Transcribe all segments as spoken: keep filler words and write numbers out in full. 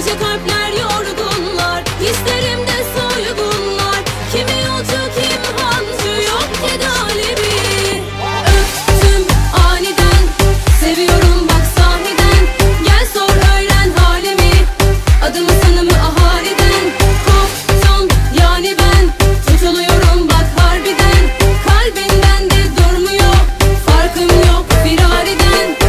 Nice kalpler yorgunlar, hislerimde soygunlar. Kimi yolcu kim hancı, yok tedalibi. Öptüm aniden, seviyorum bak sahiden. Gel sor öğren halimi, adımı sanımı ahaliden. Koptum yani ben, tutuluyorum bak harbiden. Kalbinden de durmuyor, farkım yok firariden.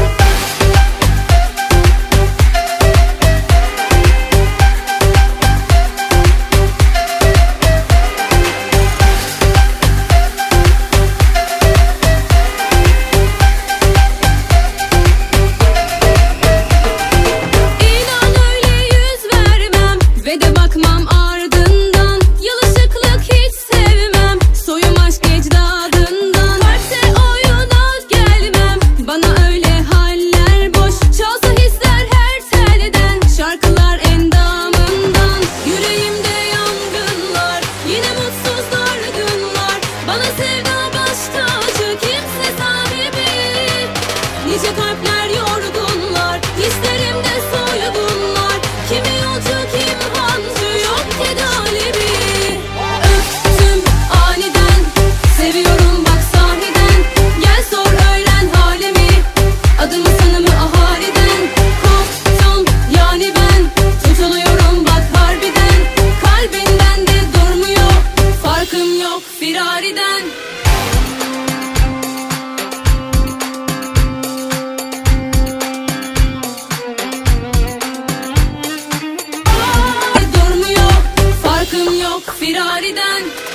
Ve de bakmam ardından, yalışıklık hiç sevmem. Soyum aşk ecdadından, varsa oyuna gelmem. Bana öyle haller boş, çalsa hisler her telden. Şarkılar endamından, yüreğimde yangınlar. Yine mutsuz dargınlar, bana sevda baş tacı, kimse sahibi. Nice kalpler yorgunlar, hislerimde soygunlar. Kimi yolcu kim hancı, yok tedalibi. Öptüm aniden, seviyorum bak sahiden. Gel sor öğren halimi, adımı sanımı ahaliden. Koptum yani ben, tutuluyorum bak harbiden. Kalbinden de durmuyor, farkım yok firariden. Durmuyor, farkım yok firariden.